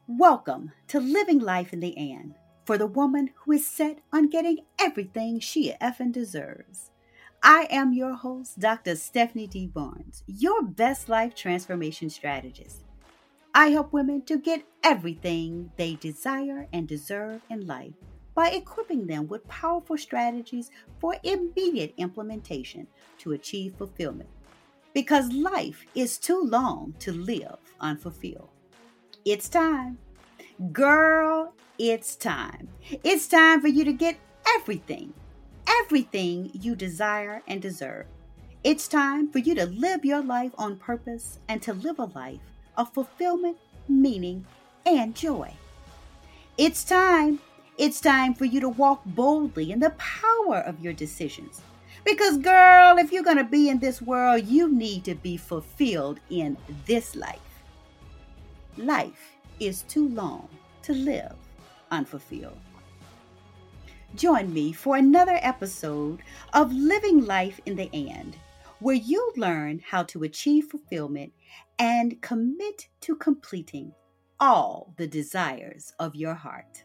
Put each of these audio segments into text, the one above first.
Welcome to Living Life in the And for the woman who is set on getting everything she effing deserves. I am your host, Dr. Stephanie D. Barnes, your best life transformation strategist. I help women to get everything they desire and deserve in life by equipping them with powerful strategies for immediate implementation to achieve fulfillment. Because life is too long to live unfulfilled. It's time. Girl, it's time. It's time for you to get everything you desire and deserve. It's time for you to live your life on purpose and to live a life of fulfillment, meaning, and joy. It's time. It's time for you to walk boldly in the power of your decisions. Because, girl, if you're going to be in this world, you need to be fulfilled in this life. Life is too long to live unfulfilled. Join me for another episode of Living Life in the And, where you learn how to achieve fulfillment and commit to completing all the desires of your heart.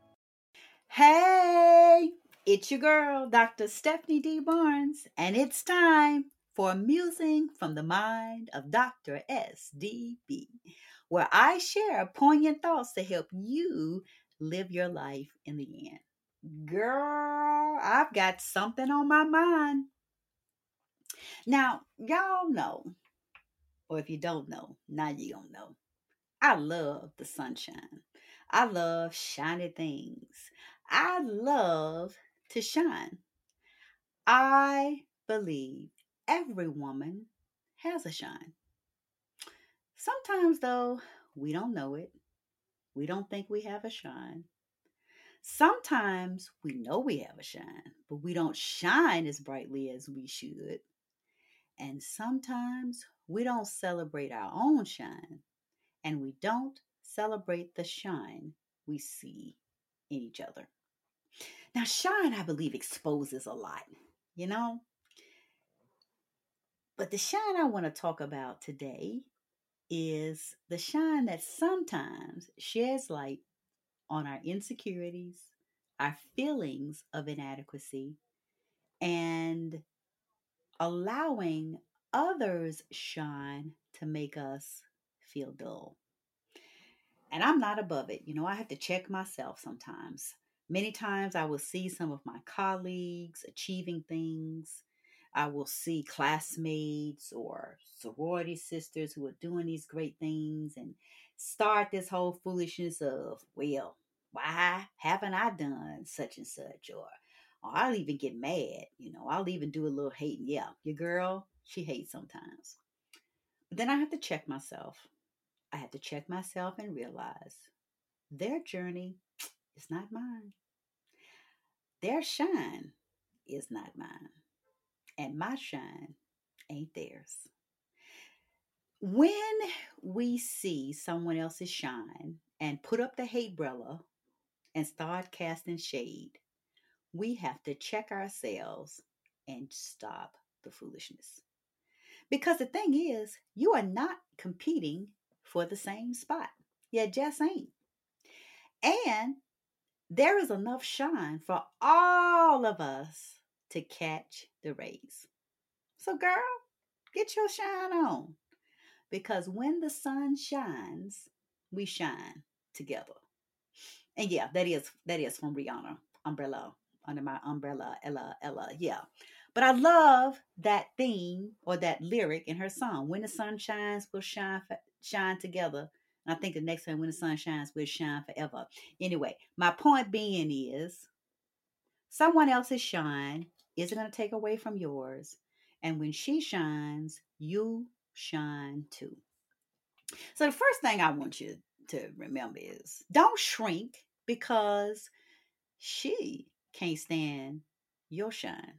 Hey, it's your girl, Dr. Stephanie D. Barnes, and it's time for Musing from the Mind of Dr. S.D.B., where I share poignant thoughts to help you live your life in the end. Girl, I've got something on my mind. Now, y'all know, or if you don't know, now you don't know. I love the sunshine. I love shiny things. I love to shine. I believe every woman has a shine. Sometimes, though, we don't know it. We don't think we have a shine. Sometimes we know we have a shine, but we don't shine as brightly as we should. And sometimes we don't celebrate our own shine, and we don't celebrate the shine we see in each other. Now, shine, I believe, exposes a lot, you know? But the shine I want to talk about today is the shine that sometimes sheds light on our insecurities, our feelings of inadequacy, and allowing others shine to make us feel dull. And I'm not above it. I have to check myself sometimes. Many times I will see some of my colleagues achieving things. I will see classmates or sorority sisters who are doing these great things and start this whole foolishness of, well, why haven't I done such and such? Or I'll even get mad. I'll even do a little hating. Yeah, your girl, she hates sometimes. But then I have to check myself. I have to check myself and realize their journey is not mine. Their shine is not mine. And my shine ain't theirs. When we see someone else's shine and put up the hate umbrella and start casting shade, we have to check ourselves and stop the foolishness. Because the thing is, you are not competing for the same spot. You just ain't. And there is enough shine for all of us to catch the rays. So, girl, get your shine on. Because when the sun shines, we shine together. And yeah, that is from Rihanna. Umbrella. Under my umbrella, Ella. Yeah. But I love that theme or that lyric in her song. When the sun shines, we'll shine together. And I think the next time when the sun shines, we'll shine forever. Anyway, my point being is someone else's shine isn't going to take away from yours. And when she shines, you shine too. So the first thing I want you to remember is don't shrink because she can't stand your shine.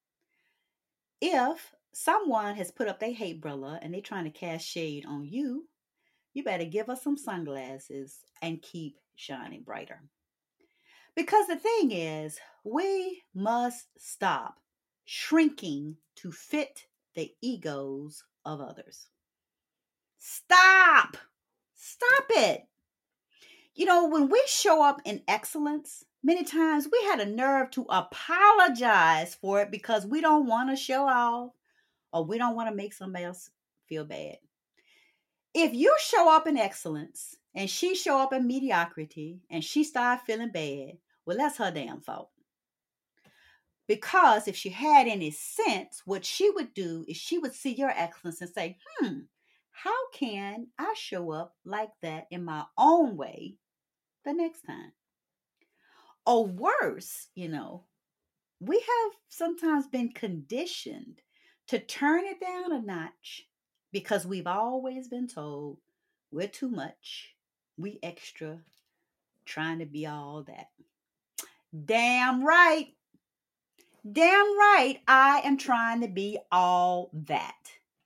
If someone has put up their hate umbrella and they're trying to cast shade on you, you better give us some sunglasses and keep shining brighter. Because the thing is, we must stop shrinking to fit the egos of others. Stop! Stop it! When we show up in excellence, many times we had a nerve to apologize for it because we don't want to show off or we don't want to make somebody else feel bad. If you show up in excellence and she show up in mediocrity and she start feeling bad, well, that's her damn fault. Because if she had any sense, what she would do is she would see your excellence and say, how can I show up like that in my own way the next time? Or worse, we have sometimes been conditioned to turn it down a notch because we've always been told we're too much, we extra, trying to be all that. Damn right. Damn right, I am trying to be all that.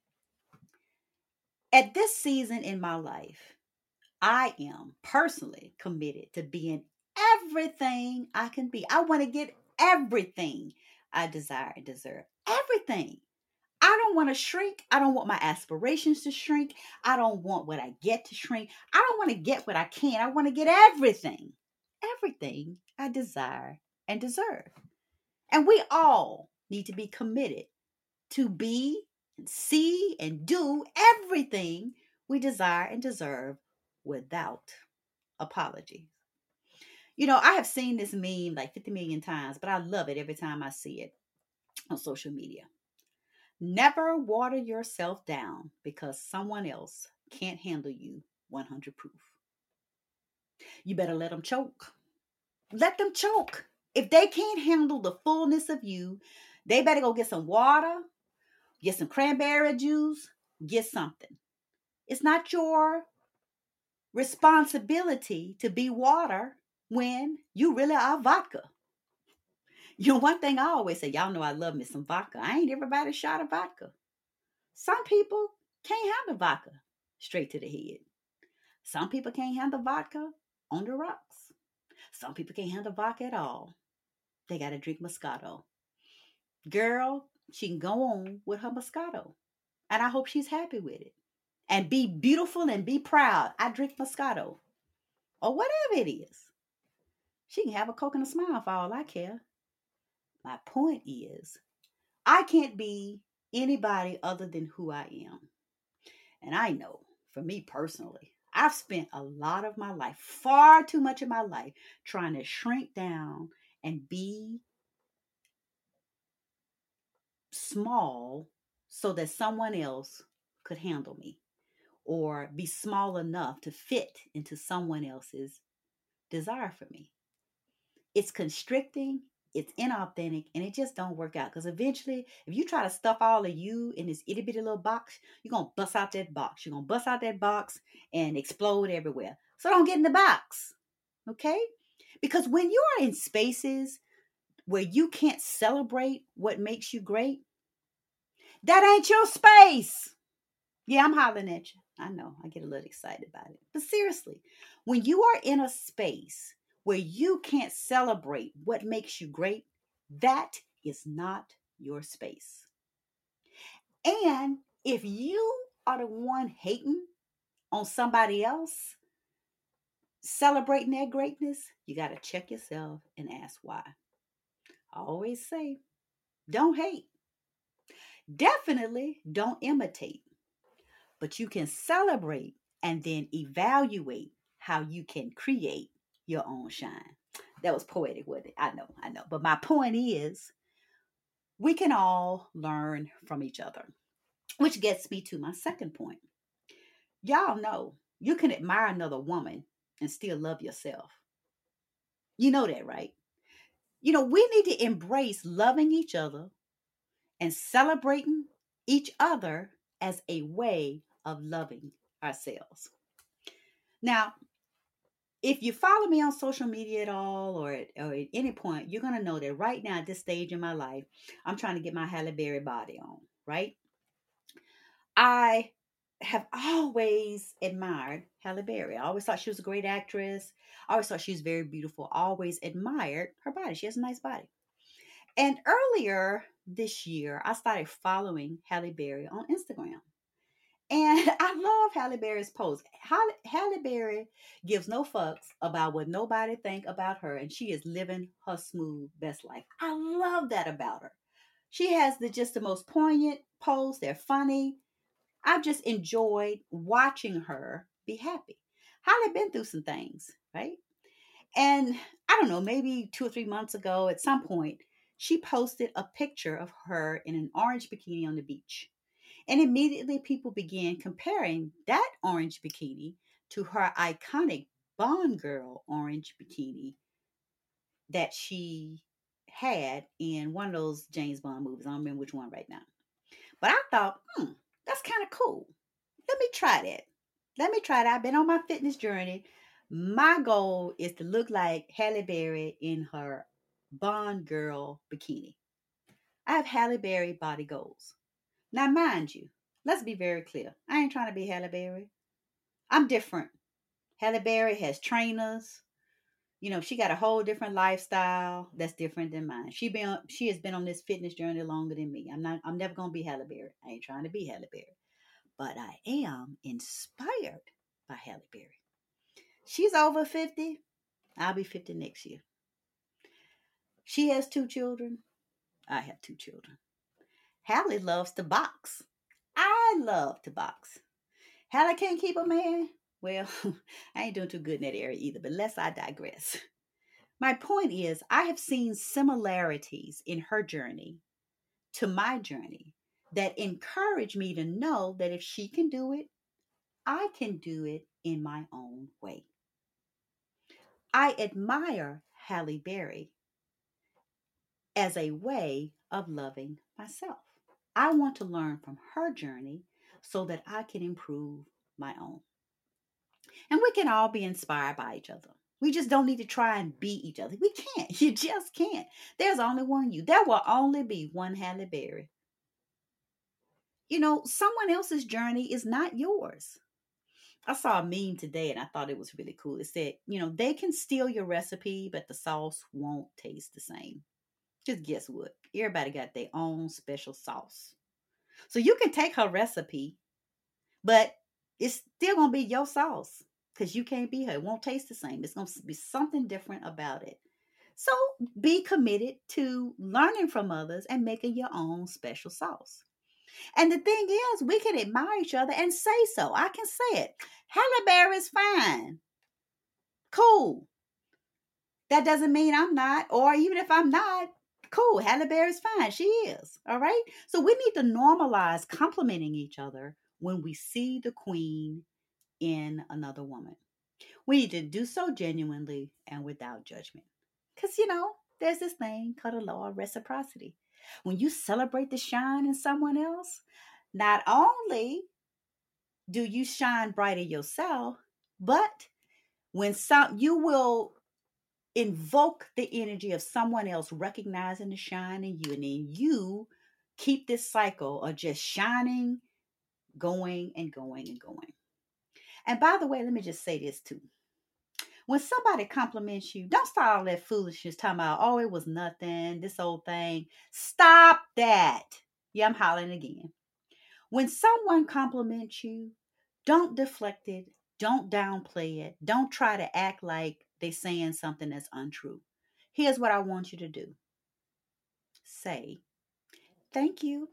At this season in my life, I am personally committed to being everything I can be. I want to get everything I desire and deserve. Everything. I don't want to shrink. I don't want my aspirations to shrink. I don't want what I get to shrink. I don't want to get what I can. I want to get everything. Everything I desire and deserve. And we all need to be committed to be and see and do everything we desire and deserve without apology. I have seen this meme like 50 million times, but I love it every time I see it on social media. Never water yourself down because someone else can't handle you 100 proof. You better let them choke. Let them choke. If they can't handle the fullness of you, they better go get some water, get some cranberry juice, get something. It's not your responsibility to be water when you really are vodka. One thing I always say, y'all know I love me some vodka. I ain't everybody shot of vodka. Some people can't handle vodka straight to the head. Some people can't handle vodka on the rocks. Some people can't handle vodka at all. They got to drink Moscato. Girl, she can go on with her Moscato. And I hope she's happy with it. And be beautiful and be proud. I drink Moscato. Or whatever it is. She can have a Coke and a smile for all I care. My point is, I can't be anybody other than who I am. And I know, for me personally, I've spent a lot of my life, far too much of my life, trying to shrink down and be small so that someone else could handle me or be small enough to fit into someone else's desire for me. It's constricting, it's inauthentic, and it just don't work out. Because eventually, if you try to stuff all of you in this itty bitty little box, you're gonna bust out that box. You're gonna bust out that box and explode everywhere. So don't get in the box. Okay? Because when you are in spaces where you can't celebrate what makes you great, that ain't your space. Yeah, I'm hollering at you. I know, I get a little excited about it. But seriously, when you are in a space where you can't celebrate what makes you great, that is not your space. And if you are the one hating on somebody else celebrating their greatness, you got to check yourself and ask why. I always say, don't hate. Definitely don't imitate. But you can celebrate and then evaluate how you can create your own shine. That was poetic, wasn't it? I know. But my point is, we can all learn from each other, which gets me to my second point. Y'all know you can admire another woman and still love yourself. You know that, right? We need to embrace loving each other and celebrating each other as a way of loving ourselves. Now, if you follow me on social media at all or at any point, you're going to know that right now at this stage in my life, I'm trying to get my Halle Berry body on, right? I have always admired Halle Berry. I always thought she was a great actress. I always thought she was very beautiful. I always admired her body. She has a nice body. And earlier this year, I started following Halle Berry on Instagram. And I love Halle Berry's post. Halle Berry gives no fucks about what nobody think about her, and she is living her smooth best life. I love that about her. She has just the most poignant posts. They're funny. I've just enjoyed watching her be happy. Halle been through some things, right? And I don't know, maybe 2 or 3 months ago, at some point, she posted a picture of her in an orange bikini on the beach. And immediately people began comparing that orange bikini to her iconic Bond girl orange bikini that she had in one of those James Bond movies. I don't remember which one right now. But I thought, that's kind of cool. Let me try that. Let me try that. I've been on my fitness journey. My goal is to look like Halle Berry in her Bond girl bikini. I have Halle Berry body goals. Now, mind you, let's be very clear. I ain't trying to be Halle Berry. I'm different. Halle Berry has trainers. You know, she got a whole different lifestyle that's different than mine. She has been on this fitness journey longer than me. I'm never gonna be Halle Berry. I ain't trying to be Halle Berry. But I am inspired by Halle Berry. She's over 50. I'll be 50 next year. She has 2 children. I have 2 children. Halle loves to box. I love to box. Halle can't keep a man. Well, I ain't doing too good in that area either, but lest I digress. My point is, I have seen similarities in her journey to my journey that encourage me to know that if she can do it, I can do it in my own way. I admire Halle Berry as a way of loving myself. I want to learn from her journey so that I can improve my own. And we can all be inspired by each other. We just don't need to try and beat each other. We can't. You just can't. There's only one you. There will only be one Halle Berry. You know, someone else's journey is not yours. I saw a meme today and I thought it was really cool. It said, they can steal your recipe, but the sauce won't taste the same. Just guess what? Everybody got their own special sauce. So you can take her recipe, but it's still going to be your sauce because you can't be her. It won't taste the same. It's going to be something different about it. So be committed to learning from others and making your own special sauce. And the thing is, we can admire each other and say so. I can say it. Halle Berry's fine. Cool. That doesn't mean I'm not, or even if I'm not, cool. Halle Berry's fine. She is. All right. So we need to normalize complimenting each other when we see the queen in another woman. We need to do so genuinely and without judgment. Because, there's this thing called the law of reciprocity. When you celebrate the shine in someone else, not only do you shine brighter yourself, but you will invoke the energy of someone else recognizing the shine in you, and then you keep this cycle of just shining, going and going and going. And by the way, let me just say this too. When somebody compliments you, don't start all that foolishness talking about, oh, it was nothing, this old thing. Stop that. Yeah, I'm hollering again. When someone compliments you, don't deflect it. Don't downplay it. Don't try to act like they're saying something that's untrue. Here's what I want you to do. Say, thank you.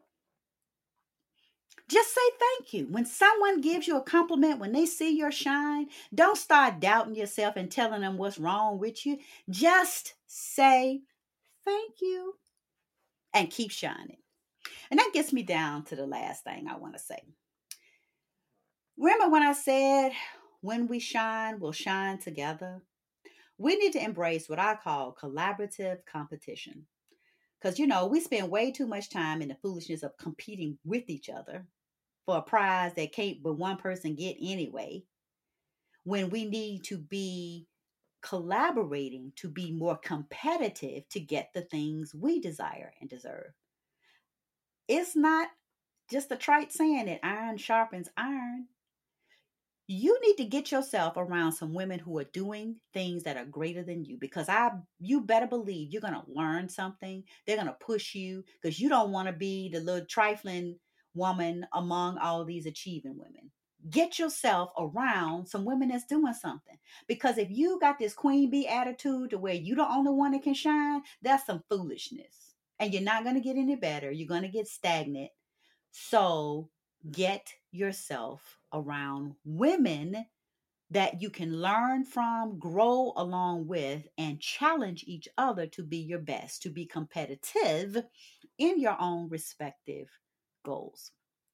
Just say thank you. When someone gives you a compliment, when they see your shine, don't start doubting yourself and telling them what's wrong with you. Just say thank you and keep shining. And that gets me down to the last thing I want to say. Remember when I said, when we shine, we'll shine together? We need to embrace what I call collaborative competition. Because, we spend way too much time in the foolishness of competing with each other for a prize that can't but one person get anyway, when we need to be collaborating to be more competitive to get the things we desire and deserve. It's not just a trite saying that iron sharpens iron. You need to get yourself around some women who are doing things that are greater than you, because you better believe you're going to learn something. They're going to push you because you don't want to be the little trifling woman among all these achieving women. Get yourself around some women that's doing something. Because if you got this queen bee attitude to where you the only one that can shine, that's some foolishness. And you're not going to get any better. You're going to get stagnant. So get yourself around women that you can learn from, grow along with, and challenge each other to be your best, to be competitive in your own respective goals.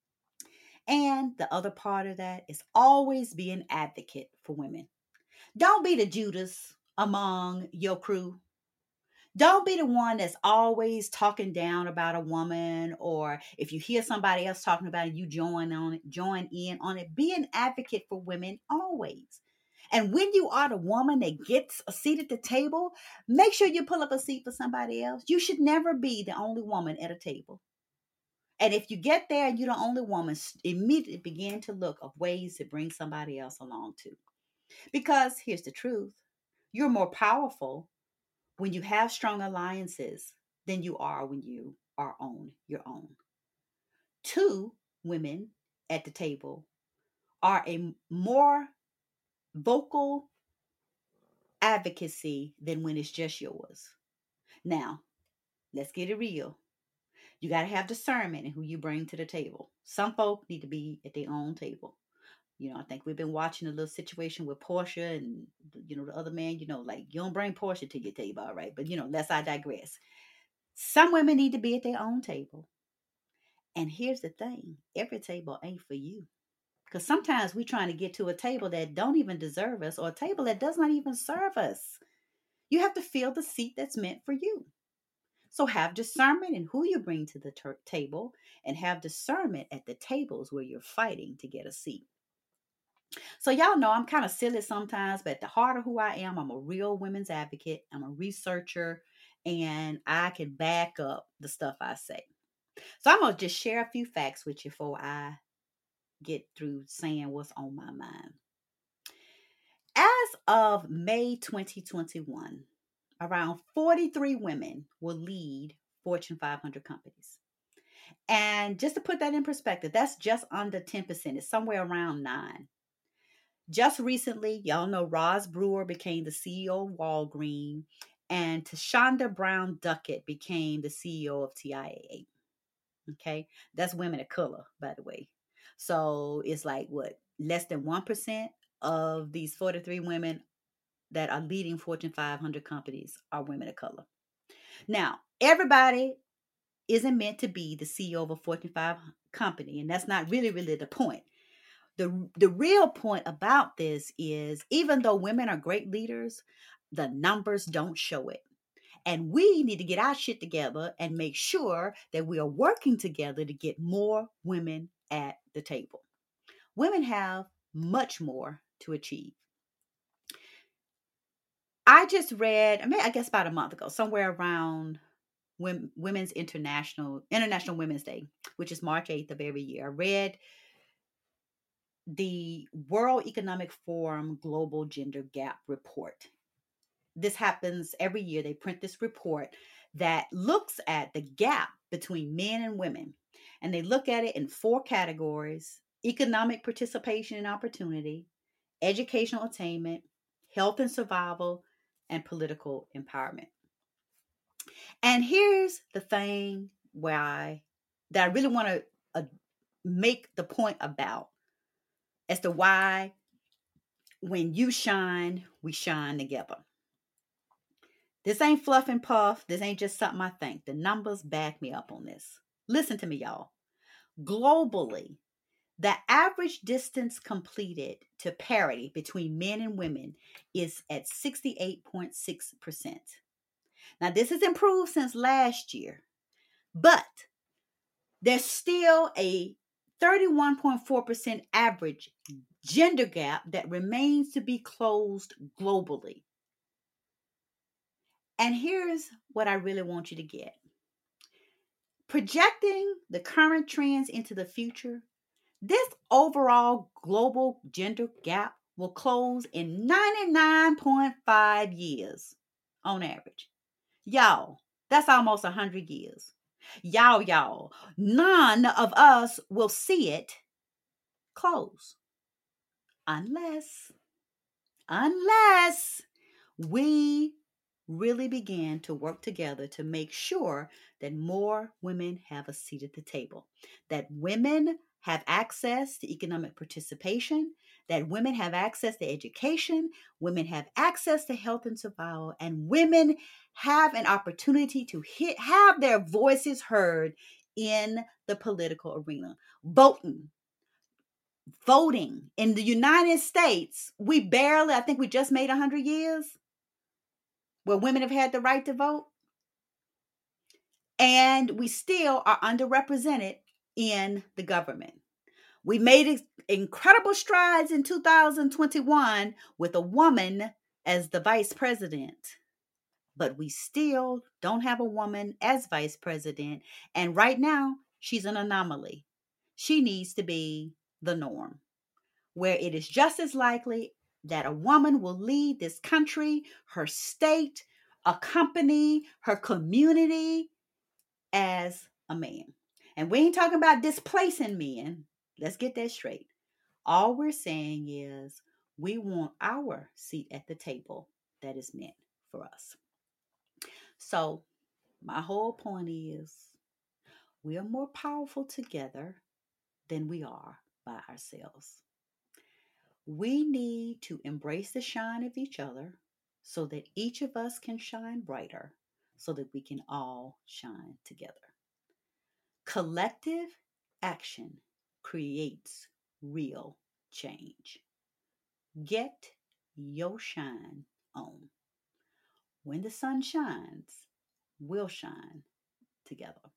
And the other part of that is always be an advocate for women. Don't be the Judas among your crew. Don't be the one that's always talking down about a woman, or if you hear somebody else talking about it, you join in on it. Be an advocate for women always. And when you are the woman that gets a seat at the table, make sure you pull up a seat for somebody else. You should never be the only woman at a table. And if you get there and you're the only woman, immediately begin to look of ways to bring somebody else along too. Because here's the truth: you're more powerful when you have strong alliances than you are when you are on your own. Two women at the table are a more vocal advocacy than when it's just yours. Now, let's get it real. You got to have discernment in who you bring to the table. Some folk need to be at their own table. I think we've been watching a little situation with Portia and, the other man, like you don't bring Portia to your table, all right? But, lest I digress. Some women need to be at their own table. And here's the thing: every table ain't for you. Because sometimes we're trying to get to a table that don't even deserve us, or a table that does not even serve us. You have to fill the seat that's meant for you. So have discernment in who you bring to the table, and have discernment at the tables where you're fighting to get a seat. So y'all know I'm kind of silly sometimes, but at the heart of who I am, I'm a real women's advocate. I'm a researcher, and I can back up the stuff I say. So I'm going to just share a few facts with you before I get through saying what's on my mind. As of May 2021, around 43 women will lead Fortune 500 companies. And just to put that in perspective, that's just under 10%. It's somewhere around 9. Just recently, y'all know Roz Brewer became the CEO of Walgreens, and Tashonda Brown Duckett became the CEO of TIAA. Okay, that's women of color, by the way. So it's like what, less than 1% of these 43 women that are leading Fortune 500 companies are women of color. Now, everybody isn't meant to be the CEO of a Fortune 500 company, and that's not really the point. The real point about this is, even though women are great leaders, the numbers don't show it. And we need to get our shit together and make sure that we are working together to get more women at the table. Women have much more to achieve. I just read, I guess about a month ago, somewhere around Women's International Women's Day, which is March 8th of every year. I read the World Economic Forum Global Gender Gap Report. This happens every year. They print this report that looks at the gap between men and women. And they look at it in 4 categories: economic participation and opportunity, educational attainment, health and survival, and political empowerment. And here's the thing that I really want to make the point about, as to why when you shine, we shine together. This ain't fluff and puff. This ain't just something I think. The numbers back me up on this. Listen to me, y'all. Globally, the average distance completed to parity between men and women is at 68.6%. Now, this has improved since last year, but there's still a 31.4% average gender gap that remains to be closed globally. And here's what I really want you to get. Projecting the current trends into the future, this overall global gender gap will close in 99.5 years on average. Y'all, that's almost 100 years. Y'all, none of us will see it close unless unless we really began to work together to make sure that more women have a seat at the table, that women have access to economic participation, that women have access to education, women have access to health and survival, and women have an opportunity to have their voices heard in the political arena. Voting in the United States, I think we just made 100 years where women have had the right to vote, and we still are underrepresented in the government. We made incredible strides in 2021 with a woman as the vice president, but we still don't have a woman as vice president. And right now, she's an anomaly. She needs to be the norm, where it is just as likely that a woman will lead this country, her state, a company, her community as a man. And we ain't talking about displacing men. Let's get that straight. All we're saying is we want our seat at the table that is meant for us. So, my whole point is we are more powerful together than we are by ourselves. We need to embrace the shine of each other so that each of us can shine brighter, so that we can all shine together. Collective action creates real change. Get your shine on. When the sun shines, we'll shine together.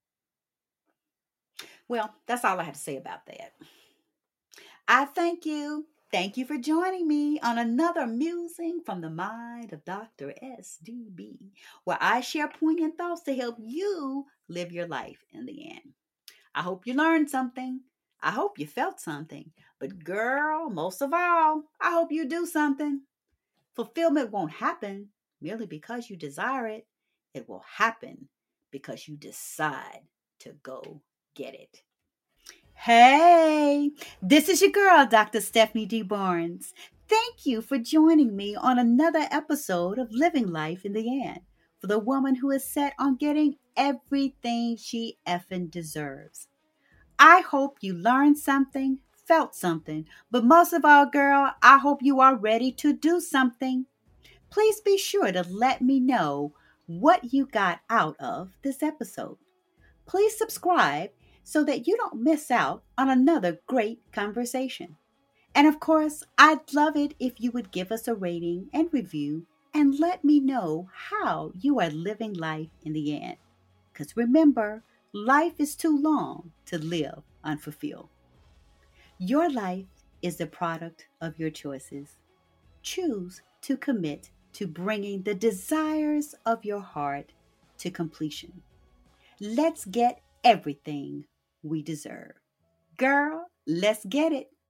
Well, that's all I have to say about that. I thank you. Thank you for joining me on another musing from the mind of Dr. SDB, where I share poignant thoughts to help you live your life in the end. I hope you learned something. I hope you felt something. But, girl, most of all, I hope you do something. Fulfillment won't happen merely because you desire it, it will happen because you decide to go get it. Hey, this is your girl, Dr. Stephanie D. Barnes. Thank you for joining me on another episode of Living Life in the End for the woman who is set on getting everything she effing deserves. I hope you learned something, felt something, but most of all, girl, I hope you are ready to do something. Please be sure to let me know what you got out of this episode. Please subscribe so that you don't miss out on another great conversation. And of course, I'd love it if you would give us a rating and review and let me know how you are living life in the end. Because remember, life is too long to live unfulfilled. Your life is the product of your choices. Choose to commit to bringing the desires of your heart to completion. Let's get everything we deserve. Girl, let's get it.